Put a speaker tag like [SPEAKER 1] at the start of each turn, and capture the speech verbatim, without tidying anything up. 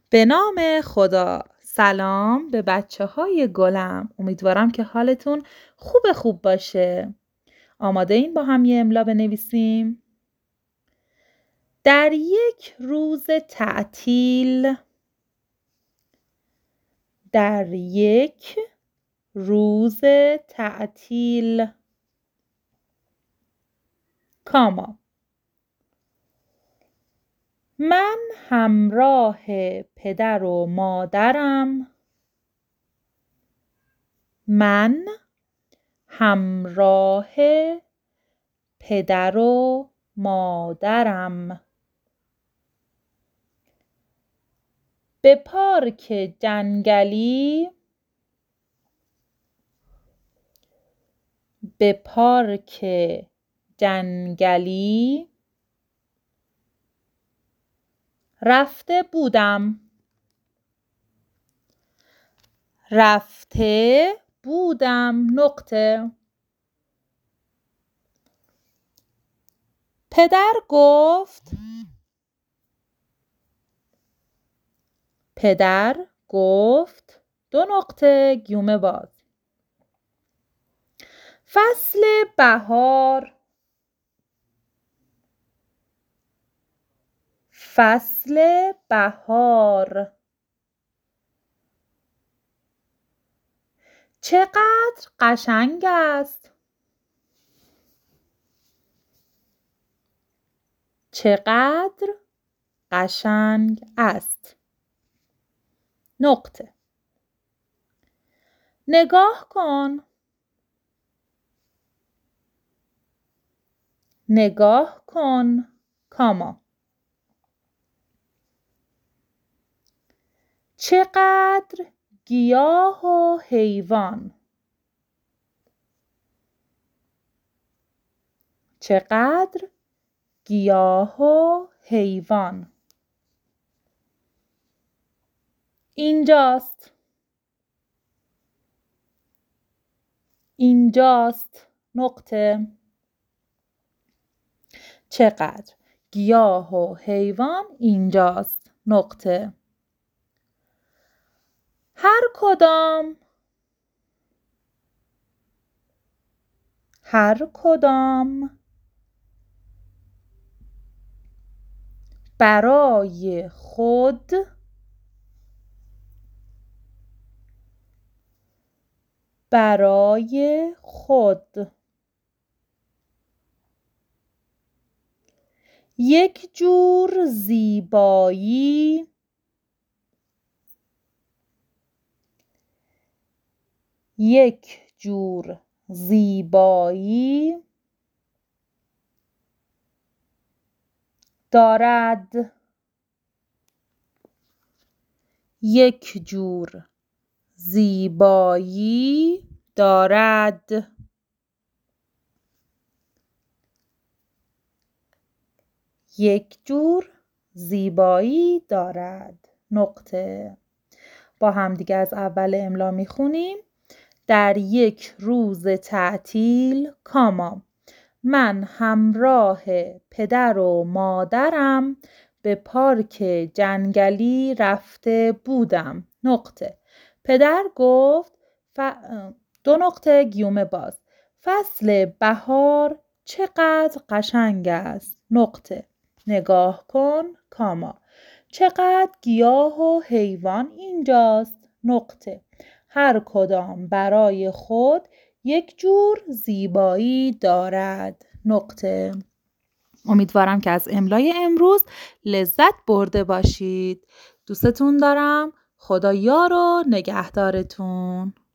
[SPEAKER 1] به نام خدا. سلام به بچه های گلم. امیدوارم که حالتون خوب خوب باشه. آماده این با هم یه املا بنویسیم؟ در یک روز تعطیل در یک روز تعطیل کاما من همراه پدر و مادرم من همراه پدر و مادرم به پارک جنگلی به پارک جنگلی رفته بودم رفته بودم نقطه پدر گفت پدر گفت دو نقطه گیومه باز فصل بهار فصل بهار چقدر قشنگ است چقدر قشنگ است نقطه نگاه کن نگاه کن کاما چقدر گیاه و حیوان چقدر گیاه و حیوان اینجاست اینجاست نقطه چقدر گیاه و حیوان اینجاست نقطه هر کدام هر کدام برای خود برای خود یک جور زیبایی یک جور زیبایی دارد یک جور زیبایی دارد یک جور زیبایی دارد نقطه با هم دیگه از اول املا میخونیم در یک روز تعطیل کاما من همراه پدر و مادرم به پارک جنگلی رفته بودم نقطه پدر گفت ف... دو نقطه گیومه باز فصل بهار چقدر قشنگ است نقطه نگاه کن کاما چقدر گیاه و حیوان اینجاست نقطه هر کدام برای خود یک جور زیبایی دارد نقطه امیدوارم که از املای امروز لذت برده باشید دوستتون دارم خدا یار و نگهدارتون